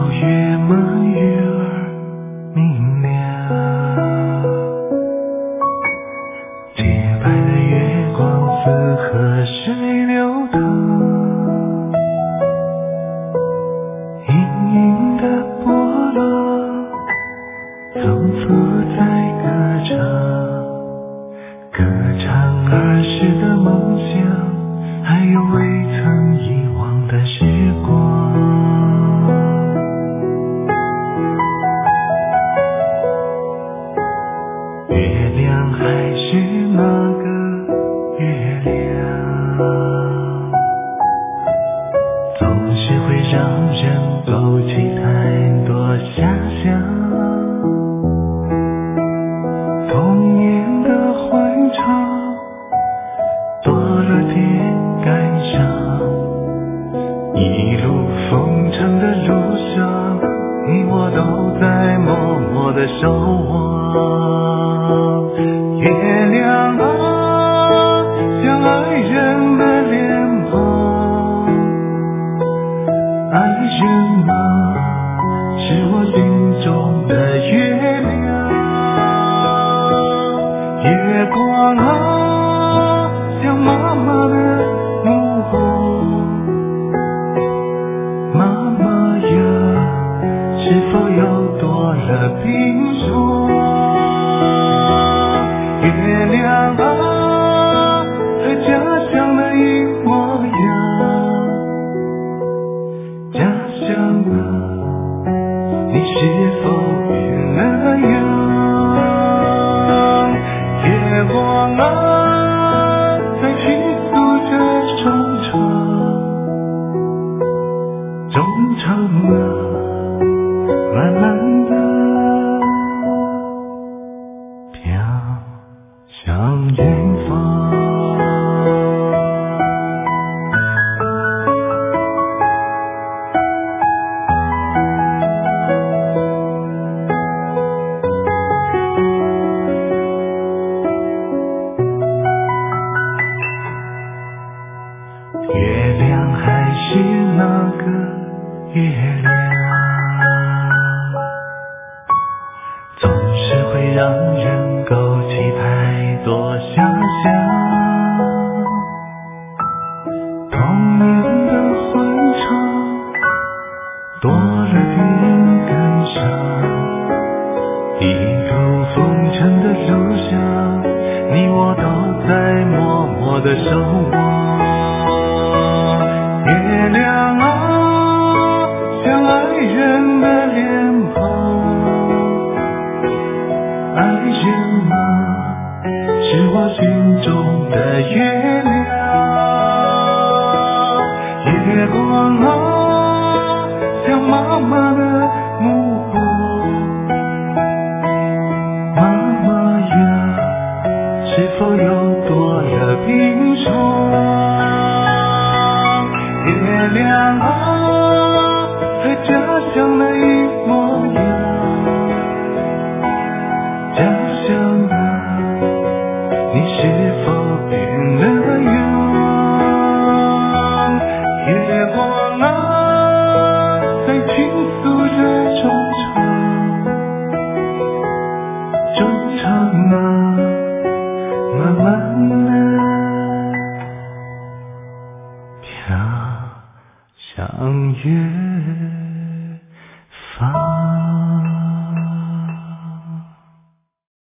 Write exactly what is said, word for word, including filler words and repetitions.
月满月儿明亮，洁白的月光似河水流淌，隐隐的波浪层层在歌唱，歌唱儿时的梦想，还有未曾遗忘的时光。月亮还是那个月亮，总是会让人勾起太多遐想。童年的欢唱，多了点感伤。一路风尘的路上，你我都在默默地守望。月亮啊，像爱人的脸庞，爱人啊，是我心中的月亮。月光啊，像妈妈的目光，妈妈呀，是否又多了冰霜？月亮啊，和家乡的一模样。家乡啊，你是否变了样？月光啊，在倾诉着衷肠，衷肠啊，慢慢地飘向远方。月亮还是那个月亮，总是会让人勾起太多遐想。童年的欢唱，多了点感伤。一路风尘的路上，你我都在默默地守望。月亮啊，像爱人的脸庞，爱人啊，是我心中的月亮。月光啊，像妈妈的目光，妈妈呀，是否又多了冰霜？月亮啊，和家乡的一模样。家乡啊，你是否变了样？月光啊，在倾诉着衷肠，衷肠啊，慢慢地飘向月